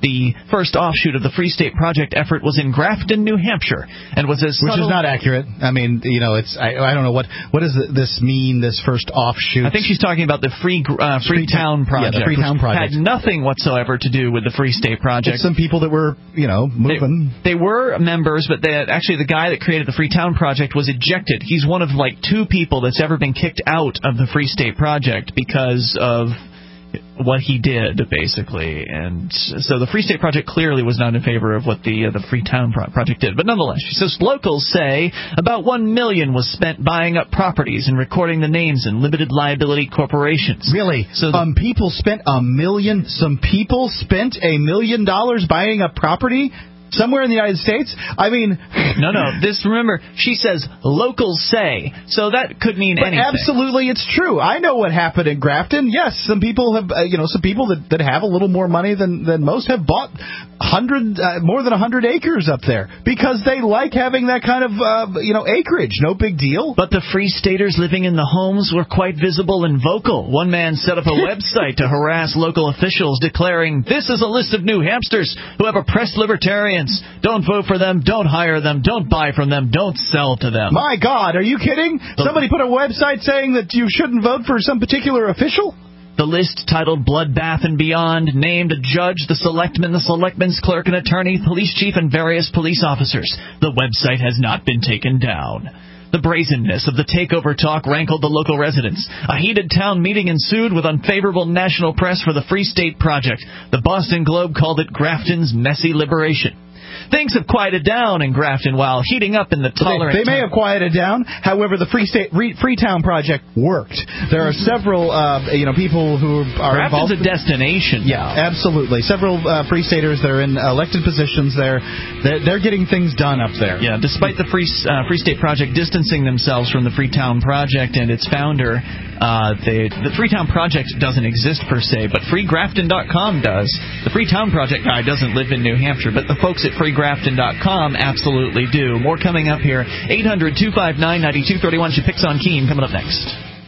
the first offshoot of the Free State Project effort was in Grafton, New Hampshire, and was as Which subtle... is not accurate. I mean, you know, it's I, I don't know what what does this mean, this first offshoot? I think she's talking about the Free uh, Free Town Project. Yeah, the Free Town Project. Had nothing whatsoever to do with the Free State Project. It's some people that were, you know, moving. They, they were members, but they, actually the guy that created the Free Town Project was ejected. He's one of like two people that's ever been kicked out of the Free State Project because of what he did, basically. And so the Free State Project clearly was not in favor of what the uh, the Free Town Pro- Project did. But nonetheless, she says locals say about one million dollars was spent buying up properties and recording the names in limited liability corporations. Really? So the, um, people spent a million, some people spent a million dollars buying up property? Somewhere in the United States? I mean... No, no. This, remember, she says locals say. So that could mean but anything. Absolutely, it's true. I know what happened in Grafton. Yes, some people have, uh, you know, some people that, that have a little more money than, than most have bought hundred, uh, more than one hundred acres up there because they like having that kind of, uh, you know, acreage. No big deal. But the Free Staters living in the homes were quite visible and vocal. One man set up a website to harass local officials declaring, "This is a list of New Hampsters who have oppressed libertarians. Don't vote for them. Don't hire them. Don't buy from them. Don't sell to them." My God, are you kidding? The, Somebody put a website saying that you shouldn't vote for some particular official? The list, titled Bloodbath and Beyond, named a judge, the selectman, the selectman's clerk, an attorney, police chief, and various police officers. The website has not been taken down. The brazenness of the takeover talk rankled the local residents. A heated town meeting ensued with unfavorable national press for the Free State Project. The Boston Globe called it Grafton's messy liberation. Things have quieted down in Grafton while heating up in the tolerant... They, they may have quieted down. However, the Free State Freetown Project worked. There are several, uh, you know, people who are Grafton's involved. a destination. Yeah, absolutely. Several uh, Free Staters that are in elected positions there. They're, they're getting things done up there. Yeah, despite the Free uh, Free State Project distancing themselves from the Freetown Project and its founder, uh, they, the Freetown Project doesn't exist per se, but Free Grafton dot com does. The Freetown Project guy doesn't live in New Hampshire, but the folks at Free Grafton dot com absolutely do. More coming up here. eight hundred two five nine nine two three one. She picks on Keen coming up next.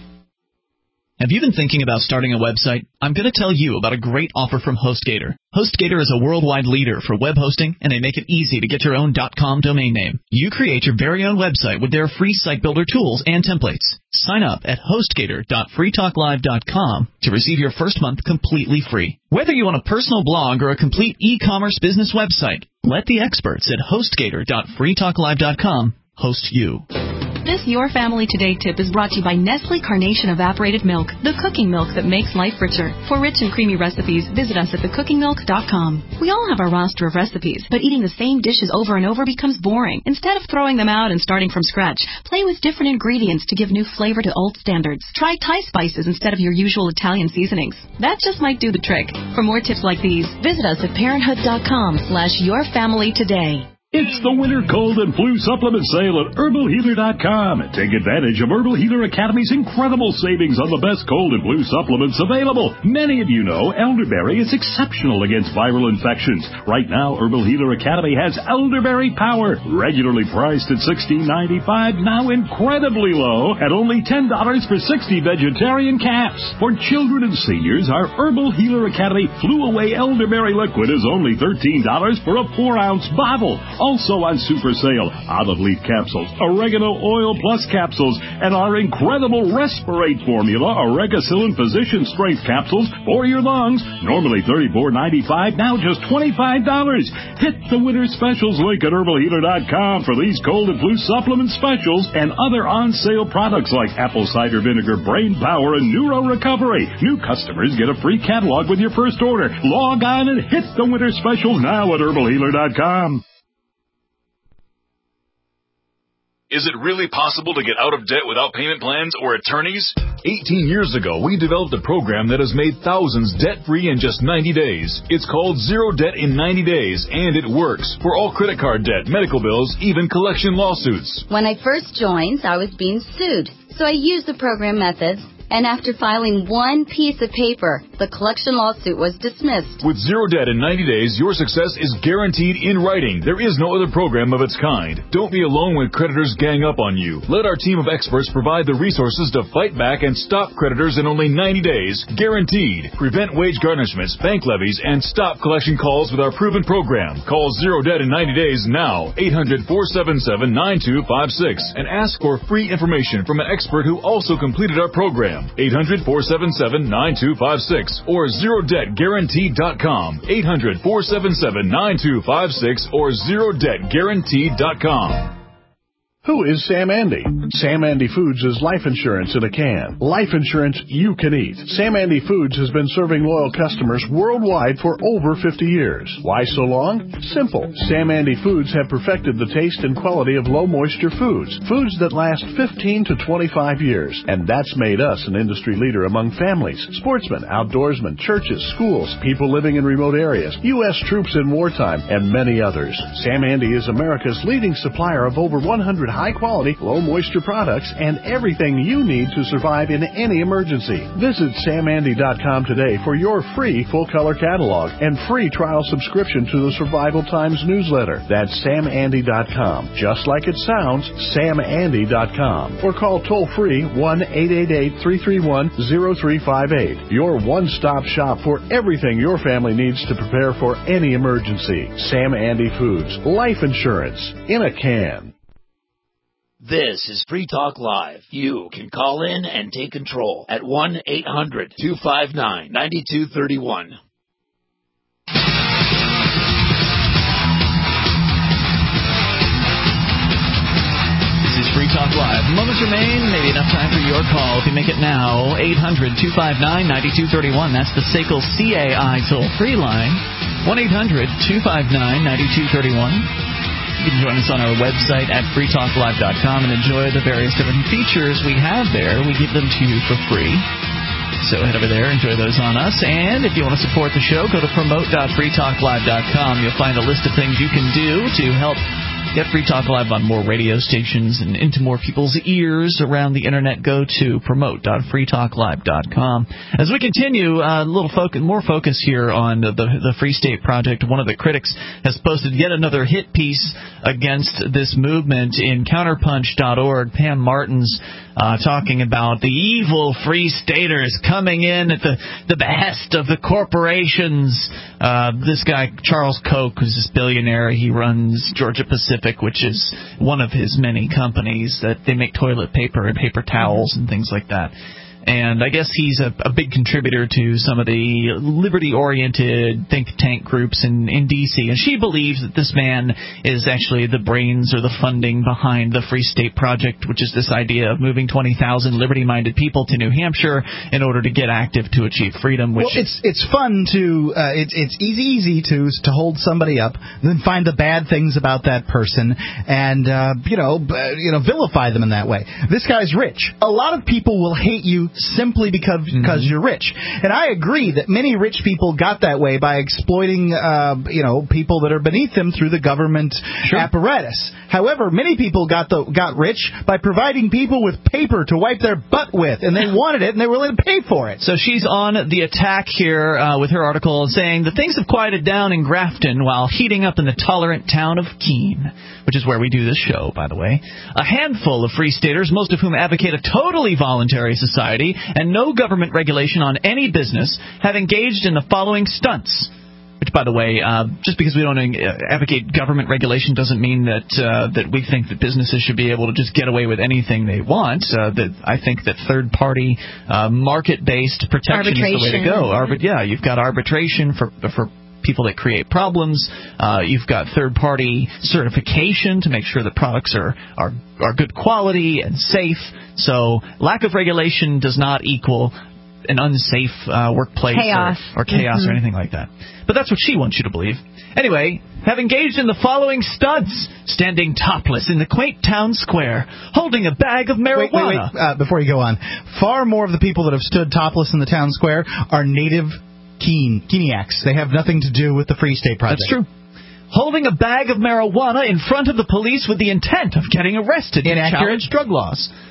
Have you been thinking about starting a website? I'm going to tell you about a great offer from HostGator. HostGator is a worldwide leader for web hosting, and they make it easy to get your own .com domain name. You create your very own website with their free site builder tools and templates. Sign up at hostgator dot free talk live dot com to receive your first month completely free. Whether you want a personal blog or a complete e-commerce business website, let the experts at hostgator dot free talk live dot com host you. This Your Family Today tip is brought to you by Nestle Carnation Evaporated Milk, the cooking milk that makes life richer. For rich and creamy recipes, visit us at the cooking milk dot com. We all have our roster of recipes, but eating the same dishes over and over becomes boring. Instead of throwing them out and starting from scratch, play with different ingredients to give new flavor to old standards. Try Thai spices instead of your usual Italian seasonings. That just might do the trick. For more tips like these, visit us at parenthood dot com slash your family today. It's the winter cold and flu supplement sale at herbal healer dot com. Take advantage of Herbal Healer Academy's incredible savings on the best cold and flu supplements available. Many of you know elderberry is exceptional against viral infections. Right now, Herbal Healer Academy has Elderberry Power, regularly priced at sixteen ninety-five, now incredibly low at only ten dollars for sixty vegetarian caps. For children and seniors, our Herbal Healer Academy Flu Away Elderberry Liquid is only thirteen dollars for a four ounce bottle. Also on super sale, olive leaf capsules, oregano oil plus capsules, and our incredible Respirate formula, Oregacillin Physician Strength capsules for your lungs. Normally thirty-four ninety-five, now just twenty-five dollars. Hit the winter specials link at herbal healer dot com for these cold and flu supplement specials and other on-sale products like apple cider vinegar, brain power, and neuro recovery. New customers get a free catalog with your first order. Log on and hit the winter special now at herbal healer dot com. Is it really possible to get out of debt without payment plans or attorneys? eighteen years ago, we developed a program that has made thousands debt-free in just ninety days. It's called Zero Debt in ninety days, and it works for all credit card debt, medical bills, even collection lawsuits. When I first joined, I was being sued, so I used the program methods And after filing one piece of paper, the collection lawsuit was dismissed. With zero debt in ninety days, your success is guaranteed in writing. There is no other program of its kind. Don't be alone when creditors gang up on you. Let our team of experts provide the resources to fight back and stop creditors in only ninety days, guaranteed. Prevent wage garnishments, bank levies, and stop collection calls with our proven program. Call Zero Debt in ninety days now, eight hundred, four seven seven, nine two five six, and ask for free information from an expert who also completed our program. eight hundred, four seven seven, nine two five six or zero debt guaranteed dot com. eight hundred, four seven seven, nine two five six or zero debt guaranteed dot com. Who is Sam Andy? Sam Andy Foods is life insurance in a can. Life insurance you can eat. Sam Andy Foods has been serving loyal customers worldwide for over fifty years. Why so long? Simple. Sam Andy Foods have perfected the taste and quality of low moisture foods. Foods that last fifteen to twenty-five years. And that's made us an industry leader among families, sportsmen, outdoorsmen, churches, schools, people living in remote areas, U S troops in wartime, and many others. Sam Andy is America's leading supplier of over one hundred high-quality, low-moisture products and everything you need to survive in any emergency. Visit sam andy dot com today for your free full-color catalog and free trial subscription to the Survival Times newsletter. That's sam andy dot com. Just like it sounds, sam andy dot com. Or call toll-free one eight eight eight, three three one, zero three five eight. Your one-stop shop for everything your family needs to prepare for any emergency. Sam Andy Foods. Life insurance in a can. This is Free Talk Live. You can call in and take control at one eight hundred, two five nine, nine two three one. This is Free Talk Live. Moments remain, maybe enough time for your call. If you make it now, eight hundred, two five nine, nine two three one. That's the S A C L C A I toll-free line, one eight hundred, two five nine, nine two three one. You can join us on our website at free talk live dot com and enjoy the various different features we have there. We give them to you for free. So head over there, enjoy those on us. And if you want to support the show, go to promote dot free talk live dot com. You'll find a list of things you can do to help get Free Talk Live on more radio stations and into more people's ears around the Internet. Go to promote dot free talk live dot com. As we continue, a uh, little focus, more focus here on the, the Free State Project. One of the critics has posted yet another hit piece against this movement in counterpunch dot org. Pam Martin's uh, talking about the evil Free Staters coming in at the, the behest of the corporations. Uh, this guy, Charles Koch, who's this billionaire, he runs Georgia Pacific, which is one of his many companies that they make toilet paper and paper towels and things like that. And I guess he's a, a big contributor to some of the liberty-oriented think tank groups in, in D C And she believes that this man is actually the brains or the funding behind the Free State Project, which is this idea of moving twenty thousand liberty-minded people to New Hampshire in order to get active to achieve freedom. Which well, it's it's fun to uh, it's it's easy easy to to hold somebody up, then find the bad things about that person, and uh, you know uh, you know vilify them in that way. This guy's rich. A lot of people will hate you simply because because mm-hmm. you're rich. And I agree that many rich people got that way by exploiting uh, you know people that are beneath them through the government sure. apparatus. However, many people got the got rich by providing people with paper to wipe their butt with, and they wanted it and they were willing to pay for it. So she's on the attack here uh, with her article saying that things have quieted down in Grafton while heating up in the tolerant town of Keene, which is where we do this show, by the way. A handful of Free Staters, most of whom advocate a totally voluntary society and no government regulation on any business, have engaged in the following stunts. Which, by the way, uh, just because we don't advocate government regulation doesn't mean that uh, that we think that businesses should be able to just get away with anything they want. Uh, that I think that third-party, uh, market-based protection arbitration. is the way to go. Arbit- yeah, you've got arbitration for for people that create problems. Uh, you've got third-party certification to make sure that products are, are, are good quality and safe. So lack of regulation does not equal an unsafe uh, workplace chaos. or, or chaos mm-hmm. or anything like that. But that's what she wants you to believe. Anyway, have engaged in the following stunts: standing topless in the quaint town square, holding a bag of marijuana. Wait, wait, wait. Uh, before you go on, far more of the people that have stood topless in the town square are native Keene, Keeniacs. They have nothing to do with the Free State Project. That's true. Holding a bag of marijuana in front of the police with the intent of getting arrested to challenge drug laws.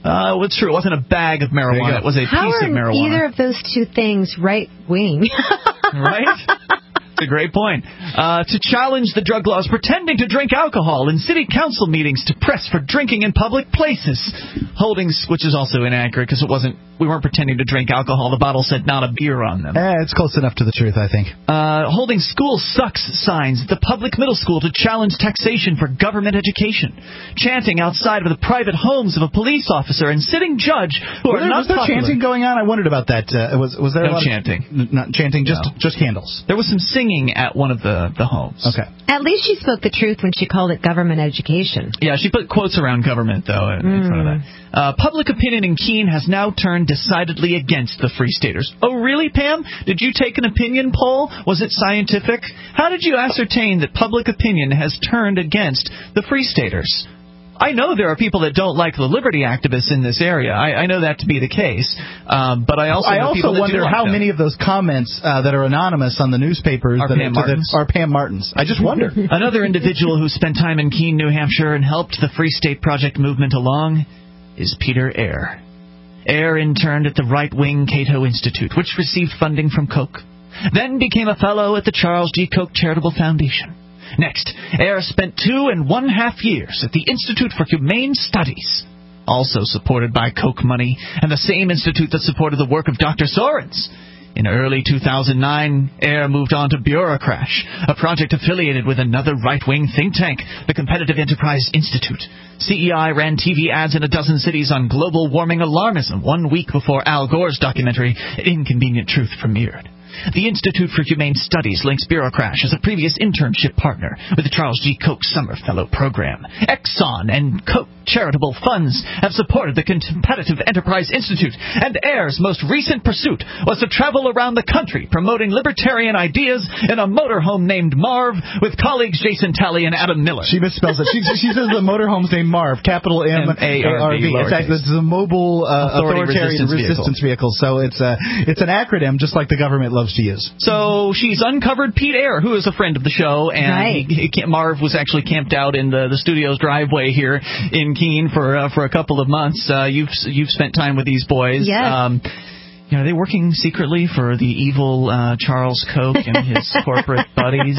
Uh, it's true. It wasn't a bag of marijuana. It was a How piece are of marijuana. either of those two things right wing? Right? It's a great point. Uh, to challenge the drug laws, pretending to drink alcohol in city council meetings to press for drinking in public places. Holdings, which is also inaccurate because it wasn't. We weren't pretending to drink alcohol. The bottle said not a beer on them. Eh, it's close enough to the truth, I think. Uh, holding school sucks signs at the public middle school to challenge taxation for government education. Chanting outside of the private homes of a police officer and sitting judge who Was are there, not was there popular. chanting going on? I wondered about that. Uh, was was there No a lot chanting. Of, not chanting, just No. just candles. There was some singing at one of the, the homes. Okay. At least she spoke the truth when she called it government education. Yeah, she put quotes around government, though, in, in front of that. Uh, public opinion in Keene has now turned decidedly against the Free Staters. Oh, really, Pam? Did you take an opinion poll? Was it scientific? How did you ascertain that public opinion has turned against the Free Staters? I know there are people that don't like the liberty activists in this area. I, I know that to be the case. Um, but I also I know also people that wonder do like how them. many of those comments uh, that are anonymous on the newspapers Are that, Pam that Martins? are Pam Martins. I just wonder. Another individual who spent time in Keene, New Hampshire, and helped the Free State Project movement along is Peter Eyre. Eyre interned at the right-wing Cato Institute, which received funding from Koch. Then became a fellow at the Charles G. Koch Charitable Foundation. Next, Eyre spent two and one half years at the Institute for Humane Studies, also supported by Koch money, and the same institute that supported the work of Doctor Sorens. In early two thousand nine, Eyre moved on to Bureaucrash, a project affiliated with another right-wing think tank, the Competitive Enterprise Institute. C E I ran T V ads in a dozen cities on global warming alarmism one week before Al Gore's documentary, Inconvenient Truth, premiered. The Institute for Humane Studies links Bureaucrash as a previous internship partner with the Charles G. Koch Summer Fellow Program. Exxon and Koch charitable funds have supported the Competitive Enterprise Institute, and Eyre's most recent pursuit was to travel around the country promoting libertarian ideas in a motorhome named Marv with colleagues Jason Talley and Adam Miller. She misspells it. She, she says the motorhome's named Marv, capital M A R V. It's actually it's a mobile uh, authoritarian resistance, resistance vehicle. So it's a it's an acronym, just like the government loves to use. So she's uncovered Pete Eyre, who is a friend of the show, and right. he, he, Marv was actually camped out in the, the studio's driveway here in Keene for uh, for a couple of months. Uh, you've you've spent time with these boys. Yes. Um, you know, are they working secretly for the evil uh, Charles Koch and his corporate buddies?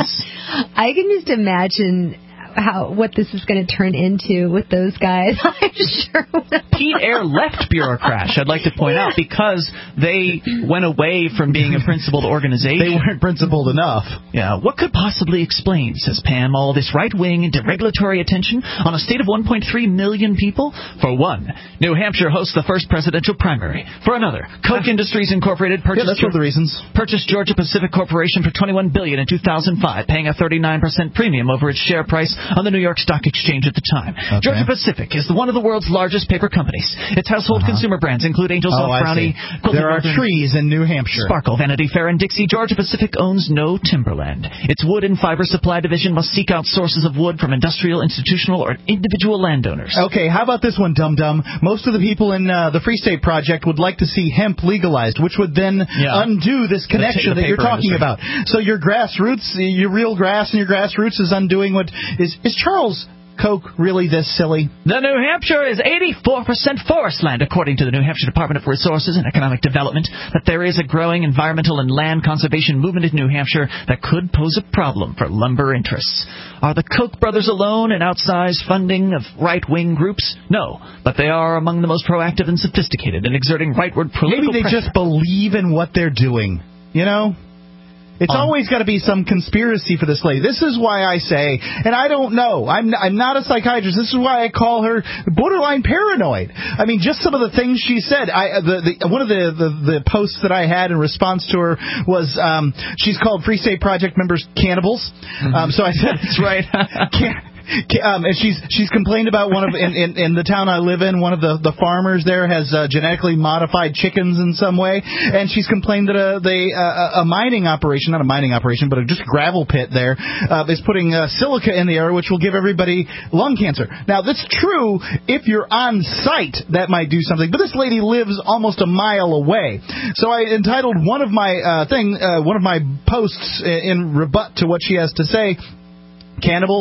I can just imagine how what this is going to turn into with those guys. I'm sure. Pete Eyre left Bureaucrash, I'd like to point out, because they went away from being a principled organization. They weren't principled enough. Yeah. What could possibly explain, says Pam, all this right-wing and deregulatory attention on a state of one point three million people? For one, New Hampshire hosts the first presidential primary. For another, Koch Industries Incorporated purchased, yeah, that's one of the reasons. purchased Georgia Pacific Corporation for twenty-one billion dollars in two thousand five, paying a thirty-nine percent premium over its share price on the New York Stock Exchange at the time. Okay. Georgia Pacific is one of the world's largest paper companies. Its household Uh-huh. consumer brands include Angels Oh, Off I Brownie, see. Golden There are Northern, trees in New Hampshire. Sparkle, Vanity Fair, and Dixie. Georgia Pacific owns no timberland. Its wood and fiber supply division must seek out sources of wood from industrial, institutional, or individual landowners. Okay, how about this one, dum-dum? Most of the people in uh, the Free State Project would like to see hemp legalized, which would then Yeah. undo this connection The- the that you're paper talking industry. about. So your grassroots, your real grass and your grassroots is undoing what is is Charles Koch really this silly? The New Hampshire is eighty-four percent forest land, according to the New Hampshire Department of Resources and Economic Development. But there is a growing environmental and land conservation movement in New Hampshire that could pose a problem for lumber interests. Are the Koch brothers alone in outsized funding of right-wing groups? No, but they are among the most proactive and sophisticated in exerting rightward political Maybe they pressure. just believe in what they're doing, you know? It's Um, always got to be some conspiracy for this lady. This is why I say, and I don't know, I'm I'm not a psychiatrist. This is why I call her borderline paranoid. I mean, just some of the things she said. I the, the one of the, the, the posts that I had in response to her was um, she's called Free State Project members cannibals. Mm-hmm. Um, so I said, that's right. can, Um, and she's she's complained about one of in, in, in the town I live in. One of the, the farmers there has uh, genetically modified chickens in some way, and she's complained that a they uh, a mining operation, not a mining operation, but a just gravel pit there uh, is putting uh, silica in the air, which will give everybody lung cancer. Now that's true if you're on site, that might do something, but this lady lives almost a mile away. So I entitled one of my uh, thing uh, one of my posts in rebut to what she has to say. Cannibals,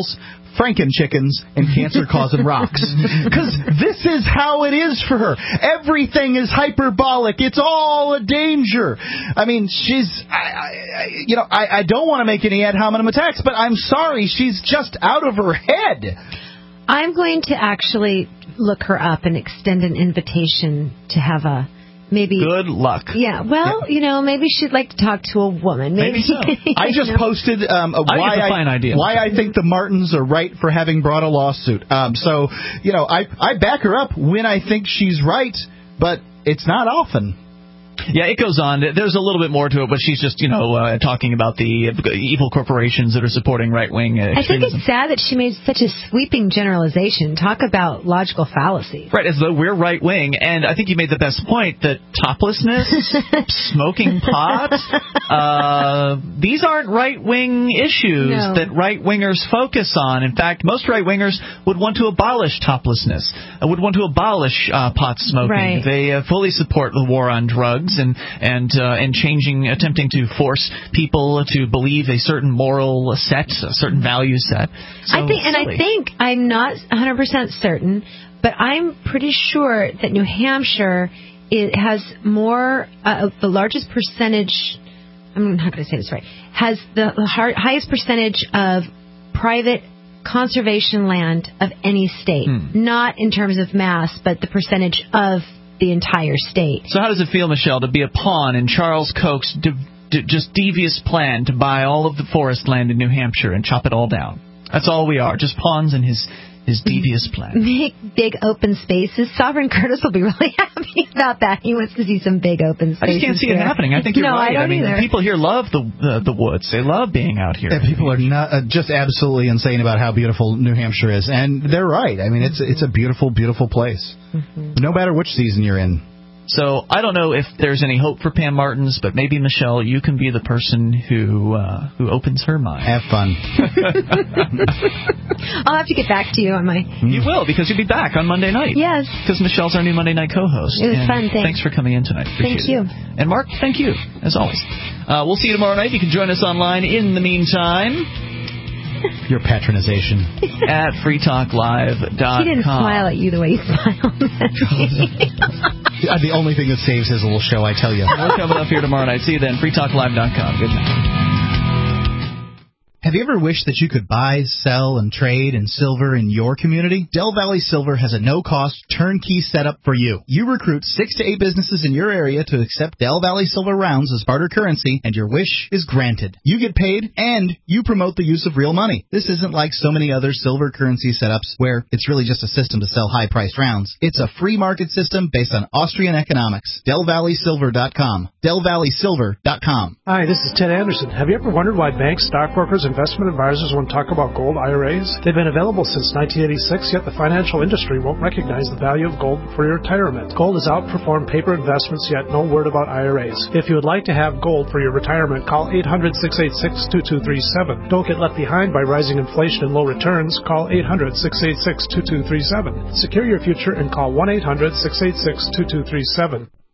Franken chickens and cancer-causing rocks. Because this is how it is for her. Everything is hyperbolic. It's all a danger. I mean, she's, I, I, you know, I, I don't want to make any ad hominem attacks, but I'm sorry, she's just out of her head. I'm going to actually look her up and extend an invitation to have a maybe. Good luck. Yeah, well, yeah. you know, maybe she'd like to talk to a woman. Maybe, maybe so. I just know. posted um, a why I, fine idea. why I think the Martins are right for having brought a lawsuit. Um, so, you know, I I back her up when I think she's right, but it's not often. Yeah, it goes on. There's a little bit more to it, but she's just, you know, uh, talking about the evil corporations that are supporting right-wing extremism. I think it's sad that she made such a sweeping generalization. Talk about logical fallacies. Right, as though we're right-wing. And I think you made the best point that toplessness, smoking pot, uh, these aren't right-wing issues no. that right-wingers focus on. In fact, most right-wingers would want to abolish toplessness, uh, would want to abolish uh, pot smoking. Right. They uh, fully support the war on drugs. And and uh, and changing, attempting to force people to believe a certain moral set, a certain value set. So I think, and silly. I think I'm not one hundred percent certain, but I'm pretty sure that New Hampshire it has more, uh, the largest percentage. I'm not going to say this right. Has the highest percentage of private conservation land of any state, hmm. not in terms of mass, but the percentage of the entire state. So how does it feel, Michelle, to be a pawn in Charles Koch's de- de- just devious plan to buy all of the forest land in New Hampshire and chop it all down? That's all we are, just pawns in his his devious plan. Make big open spaces. Sovereign Curtis will be really happy about that. He wants to see some big open spaces. I just can't see here. it happening. I think you're no, right. I don't I mean, either. people here love the uh, the woods. They love being out here. Yeah, people are not uh, just absolutely insane about how beautiful New Hampshire is, and they're right. I mean, it's it's a beautiful, beautiful place, mm-hmm. no matter which season you're in. So I don't know if there's any hope for Pam Martins, but maybe, Michelle, you can be the person who uh, who opens her mind. Have fun. I'll have to get back to you on my... You will, because you'll be back on Monday night. Yes. Because Michelle's our new Monday night co-host. It was and fun, thanks. Thanks for coming in tonight. Appreciate thank you. It. And Mark, thank you, as always. Uh, we'll see you tomorrow night. You can join us online in the meantime. Your patronization. At free talk live dot com. He didn't smile at you the way he smiled at me. The only thing that saves his little show, I tell you. We're coming up here tomorrow night. See you then. free talk live dot com. Good night. Have you ever wished that you could buy, sell, and trade in silver in your community? Del Valley Silver has a no-cost, turnkey setup for you. You recruit six to eight businesses in your area to accept Del Valley Silver rounds as barter currency, and your wish is granted. You get paid, and you promote the use of real money. This isn't like so many other silver currency setups where it's really just a system to sell high-priced rounds. It's a free market system based on Austrian economics. Del Valley Silver dot com. Del Valley Silver dot com. Hi, this is Ted Anderson. Have you ever wondered why banks, stockbrokers, investment advisors won't talk about gold I R As? They've been available since nineteen eighty-six, yet the financial industry won't recognize the value of gold for your retirement. Gold has outperformed paper investments, yet no word about I R As. If you would like to have gold for your retirement, call eight hundred, six eight six, two two three seven. Don't get left behind by rising inflation and low returns. Call eight hundred, six eight six, two two three seven. Secure your future and call one eight hundred, six eight six, two two three seven.